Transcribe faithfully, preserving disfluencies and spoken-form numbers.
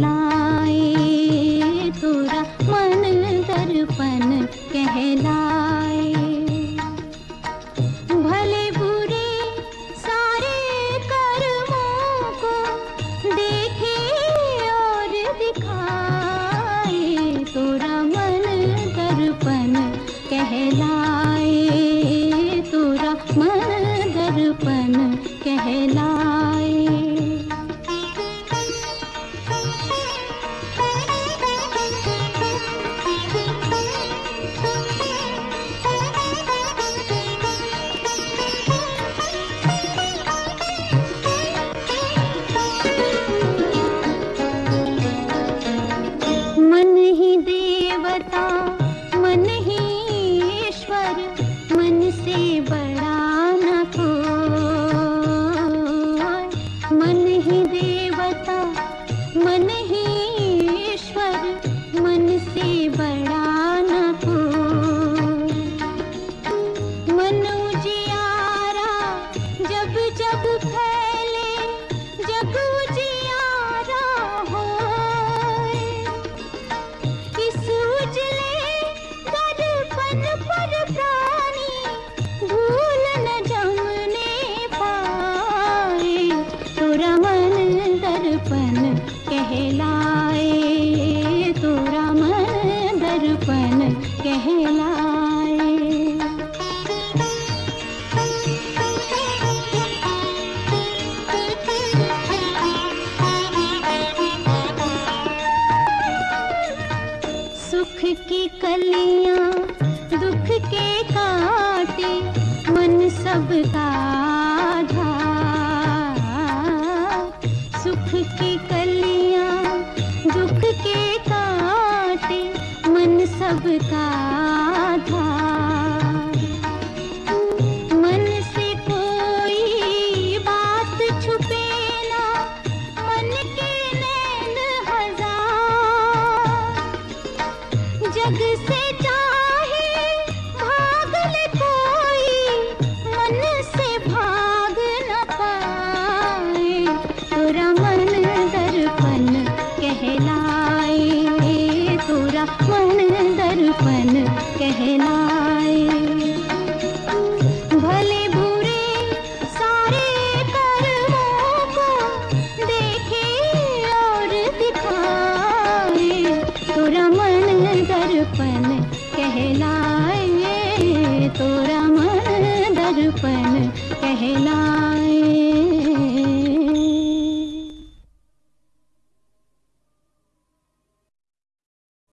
कहलाए, तोरा मन दर्पण कहलाए। भले बुरे सारे कर्मों को देखे और दिखाए, तोरा मन दर्पण कहलाए, तोरा मन दर्पण कहलाए। मन ही देवता मन ही ईश्वर, मन से बड़ा न कोई। मन ही देवता मन ही ईश्वर, मन से बड़ा न कोई। मन उजियारा जब जब फैले, जग उजियारा होए। इस उजले दर्पण पर प्राणी भूल न जमने पाए, तोरा मन दर्पण कहलाए, तोरा मन दर्पण कहलाए। सुख की कलियां दुख के काटे, मन सबका आधा। सुख की कलियां दुख के काटे, मन सबका आधा। मन से कोई बात छुपे ना, मन के नैन हजार। जग से चाहे भाग ले कोई, मन से भाग न पाए, तोरा मन दर्पण कहलाए, तोरा मन दर्पण कहलाए। भले बुरे सारे कर्मों को देखे और दिखाए, तोरा मन दर्पण कहलाए, तोरा मन दर्पण कहलाए।